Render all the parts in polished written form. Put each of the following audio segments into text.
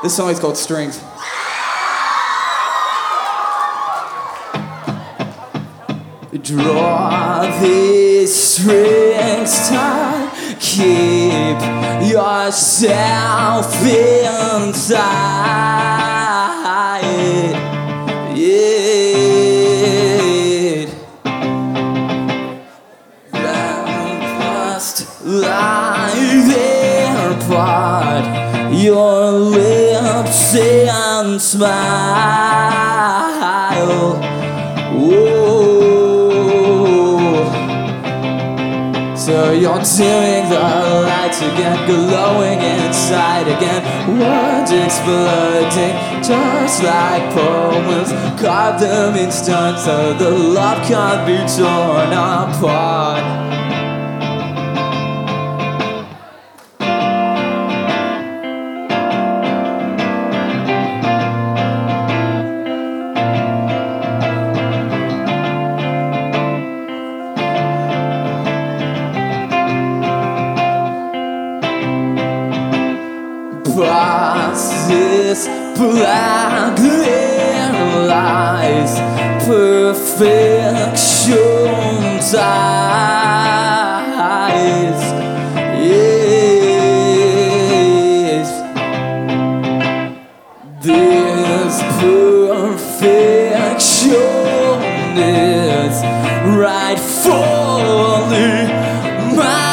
This song is called Strings. Draw these strings tight, keep yourself inside. Yeah. Just lie there, part your lips and smile. Whoa. So you're dimming the lights again, glowing inside again. Words exploding just like poems. Carve them in stone so the love can't be torn apart. Past this black lies perfection's eyes. Yes, this perfection is rightfully mine.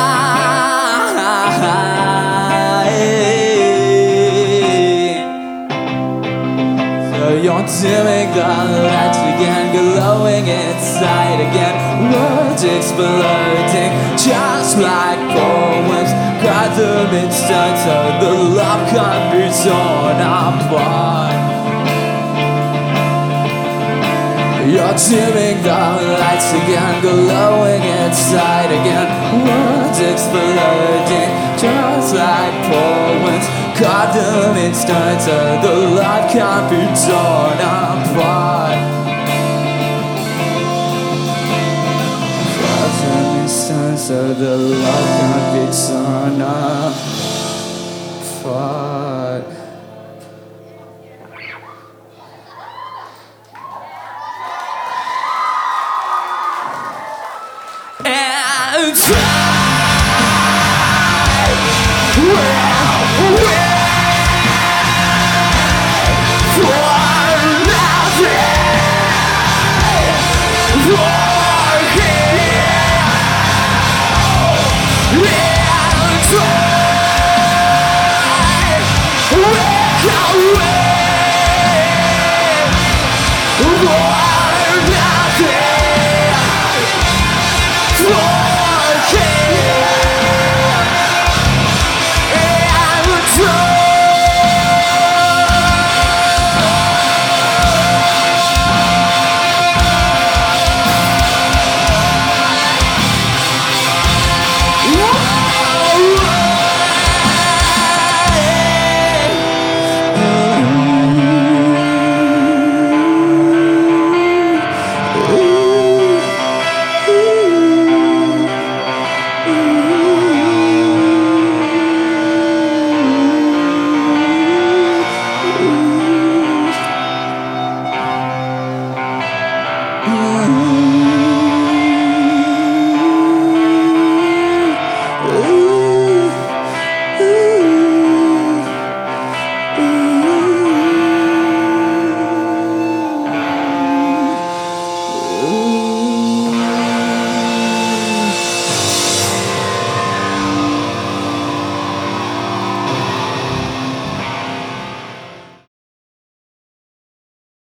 You're dimming the lights again, glowing inside again. Words exploding just like poems. Cut them in stone so the love can't be torn apart. You're dimming the lights again, glowing inside again. Words exploding just like poems. Cut them in stone so the love can't be torn apart. Cut them in stone so the love can't be torn apart. And Whoa!